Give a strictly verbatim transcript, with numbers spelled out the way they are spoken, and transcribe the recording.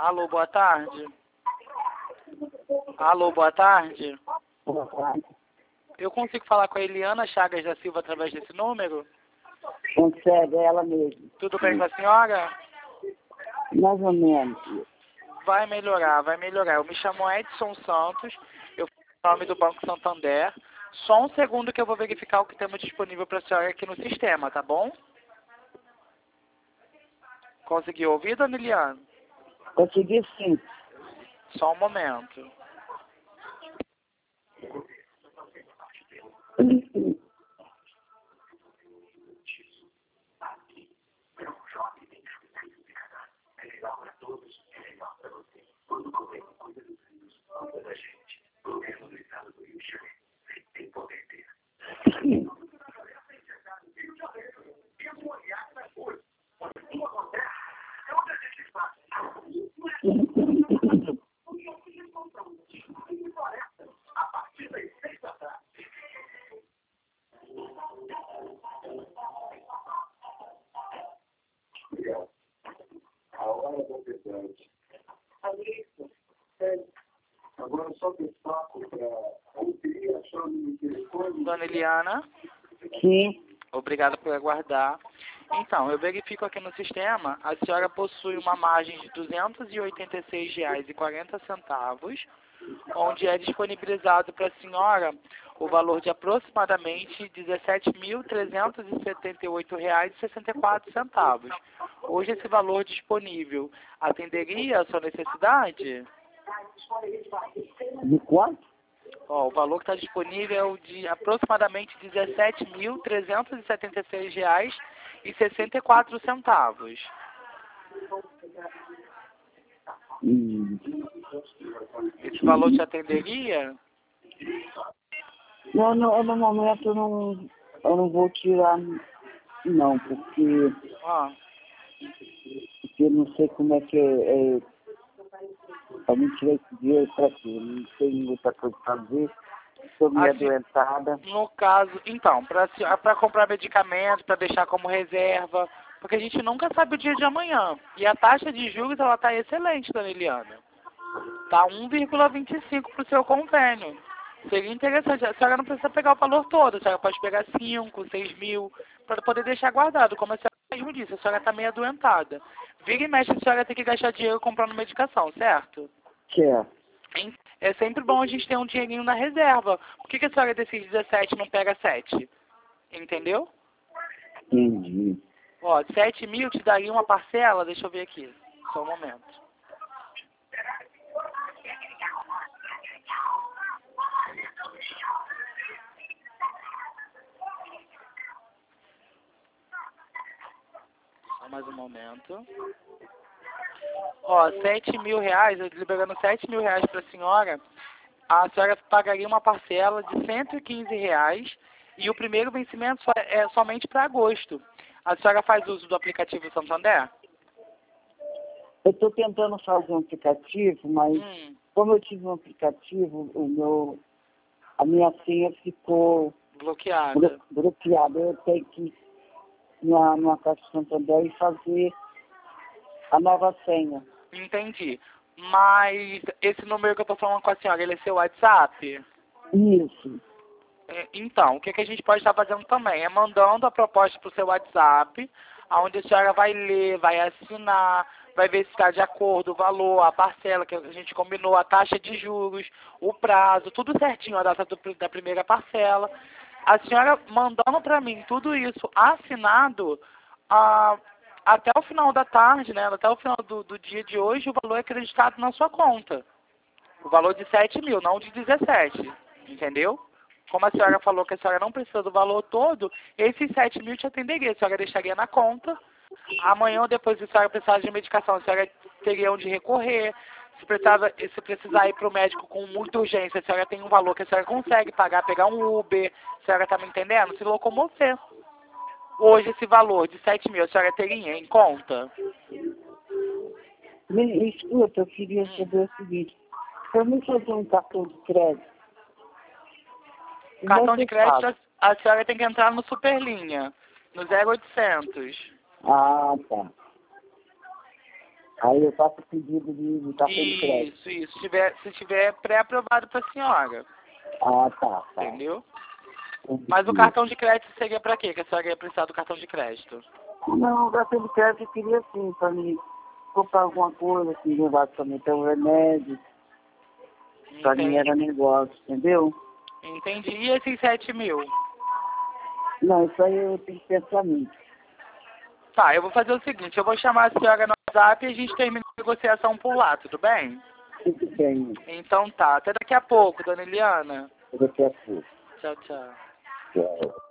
Alô, boa tarde. Alô, boa tarde. Boa tarde. Eu consigo falar com a Eliana Chagas da Silva através desse número? Consegue, é ela mesmo. Tudo bem com a senhora? Mais ou menos. Vai melhorar, vai melhorar. Eu me chamo Edson Santos, eu falo o nome do Banco Santander. Só um segundo que eu vou verificar o que temos disponível para a senhora aqui no sistema, tá bom? Conseguiu ouvir, dona Eliana? Consegui sim. Só um momento. Agora só destaco para ouvir, achar no telefone. Dona Eliana, Sim. obrigado por aguardar. Então, eu verifico aqui no sistema, a senhora possui uma margem de duzentos e oitenta e seis reais e quarenta centavos, onde é disponibilizado para a senhora o valor de aproximadamente dezessete mil trezentos e setenta e oito reais e sessenta e quatro centavos. Hoje esse valor disponível atenderia a sua necessidade? De quanto? Ó, o valor que está disponível é o de aproximadamente dezessete mil trezentos e setenta e seis reais e sessenta e quatro centavos. Hum. Esse valor te atenderia? Não, não, no momento eu não, eu não vou tirar, não, porque, Ó, porque eu não sei como é que é, é para mim tirar esse dinheiro para quê? Não tenho muita coisa para fazer, estou meio assim, adoentada. no caso, então, para comprar medicamento, para deixar como reserva, porque a gente nunca sabe o dia de amanhã. E a taxa de juros, ela está excelente, dona Eliana. Está um vírgula vinte e cinco para o seu convênio. Seria interessante, a senhora não precisa pegar o valor todo, a senhora pode pegar cinco, seis mil, para poder deixar guardado, como a senhora mesmo disse, a senhora está meio adoentada. Vira e mexe, a senhora tem que gastar dinheiro comprando medicação, certo? Certo. Hein? É sempre bom a gente ter um dinheirinho na reserva. Por que, que a senhora decide dezessete e não pega sete? Entendeu? Entendi. Ó, sete mil te daria uma parcela, deixa eu ver aqui, só um momento. Só mais um momento. Ó, sete mil reais, eu liberando sete mil reais para a senhora, a senhora pagaria uma parcela de cento e quinze reais e o primeiro vencimento só é somente para agosto. A senhora faz uso do aplicativo Santander? Eu estou tentando fazer um aplicativo, mas Hum, como eu tive um aplicativo, o meu, a minha senha ficou bloqueada. blo- bloqueada. Eu tenho que ir na, numa Caixa Santander e fazer a nova senha. Entendi. Mas esse número que eu tô falando com a senhora, ele é seu WhatsApp? Isso. É, Então, o que, que a gente pode estar fazendo também é mandando a proposta para o seu WhatsApp, onde a senhora vai ler, vai assinar, vai ver se está de acordo o valor, a parcela que a gente combinou, a taxa de juros, o prazo, tudo certinho, a data do, da primeira parcela. A senhora mandando para mim tudo isso assinado, ah, até o final da tarde, né, até o final do, do dia de hoje, o valor é acreditado na sua conta. O valor de sete mil, não de dezessete, entendeu? Como a senhora falou que a senhora não precisa do valor todo, esses sete mil te atenderia, a senhora deixaria na conta. Amanhã ou depois, se a senhora precisar de medicação, a senhora teria onde recorrer. Se, precisava, se precisar ir para o médico com muita urgência, a senhora tem um valor que a senhora consegue pagar, pegar um Uber, a senhora está me entendendo? Se locomover. Hoje, esse valor de sete mil, a senhora teria em conta? Me escuta, eu queria saber o seguinte. Para mim fazer um cartão de crédito, como é Cartão que de eu crédito, faço? a a senhora tem que entrar no Superlinha, no zero oitocentos. Ah, tá. Aí eu faço o pedido de, de cartão de crédito. Isso, isso. Se tiver, se tiver pré-aprovado para a senhora. Ah, tá, tá. Entendeu? Mas o cartão de crédito seria para quê? Que a senhora ia precisar do cartão de crédito? Não, o cartão de crédito eu queria assim, pra mim comprar alguma coisa, assim, levar somente um remédio. Pra mim era negócio, entendeu? Entendi. E esses sete mil? Não, isso aí eu tenho que pensar nisso. Tá, eu vou fazer o seguinte, eu vou chamar a senhora no WhatsApp e a gente termina a negociação por lá, tudo bem? Tudo bem. Então tá, até daqui a pouco, dona Eliana. Daqui a pouco. Tchau, tchau. Tchau.